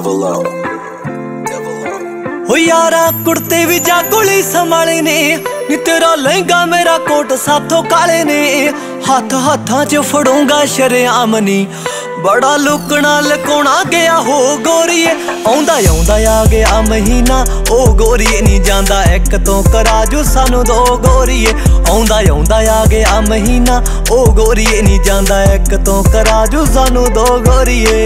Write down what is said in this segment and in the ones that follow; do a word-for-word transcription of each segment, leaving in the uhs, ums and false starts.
हो यारा कुर्ते भी जा गोली संभाले ने नी तेरा लहंगा मेरा कोट साथों काले ने हाथ हाथा च फड़ूंगा शरेआम नी बड़ा लुकना लकोना गया हो गोरीए आउंदा आउंदा आ गया महीना ओ गोरीए नी जांदा एक तो कराजू सानू दो गोरीए आउंदा आउंदा आ गया महीना ओ गोरीए नी जांदा एक तो कराजू सानू दो गोरीए।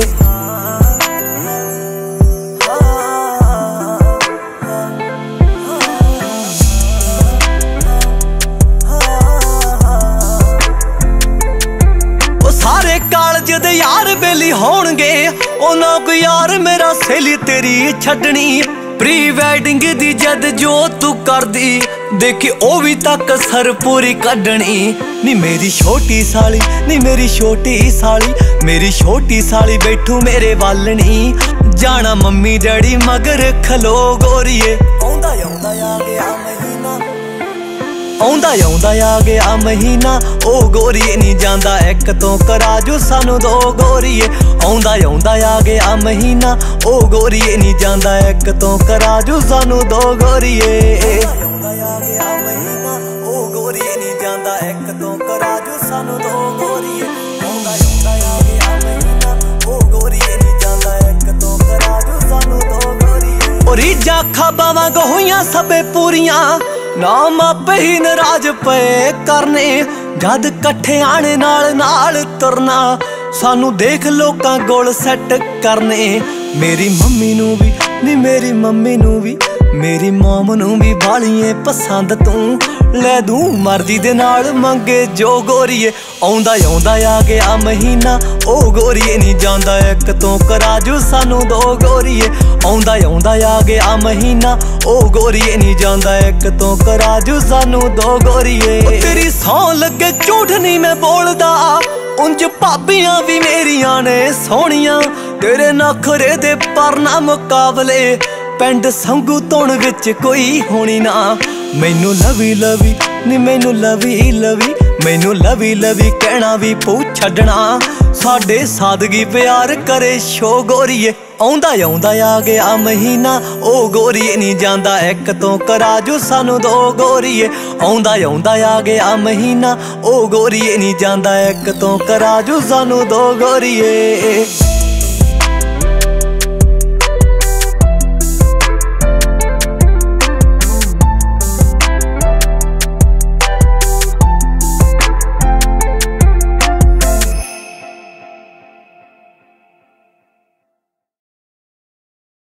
कालज दे यार बेली होणगे उन्हां को यार मेरा सहेली तेरी छड्डनी प्री वैडिंग दी जद जो तू करदी देखी ओ भी तक सर पूरी कड्डनी नी मेरी छोटी साली नी मेरी छोटी साली मेरी छोटी साली बैठू मेरे वालनी जाना मम्मी डैडी मगर खलो गोरीए आउंदा आउंदा आ गया महीना आउंदा आउंदा आ गया महीना ओ गोरीए नी जांदा एक तो कराजू सानू दो गोरीए आउंदा आउंदा आ गया महीना ओ गोरीए नी जांदा एक तो कराजू सानू दो गोरीए आउंदा आ गया महीना ओ गोरीए नी जांदा एक तो कराजू सानू दो गोरीए आउंदा आउंदा आ गया महीना ओ गोरीए नी जांदा एक तो कराजू सानू दो गोरीए ओ रीजा खाबावां होईयां सबे पूरियां ना मापे ही नाराज पे करने जद कट्ठे आने नाल नाल तुरना सानू देख लोकां गोल सैट करने मेरी मम्मी नू भी नी मेरी मम्मी नू भी मेरी मोम नू भी बालिए पसंद तू ले दूं मर्जी दे नाल मंगे जो गोरीए आउंदा आउंदा आ गया महीना ओ गोरीए नी जांदा एक तो कराजू सानू दो गोरीए आउंदा आउंदा आ गया महीना ओ गोरीए नी जांदा एक तो कराजू सानू दो गोरीए तेरी सौं लगे झूठ नहीं मैं बोलदा उंज भाबियां भी मेरियां ने सोहणियां तेरे नखरे दे पर ना मुकाबले पिंड संगू धुन विच कोई होनी ना मैनू लवी लवी नी मैनू लवी लवी मैनू लवी लवी कहना भी पू छड्डना साडे सादगी प्यार करे शो गोरीए आउंदा आउंदा आ गया महीना ओ गोरीए नी जांदा एक तो कराजू सानू दो गोरीए आउंदा आउंदा आ गया महीना ओ गोरीए नी जांदा एक तो कराजू सानू दो गोरीए।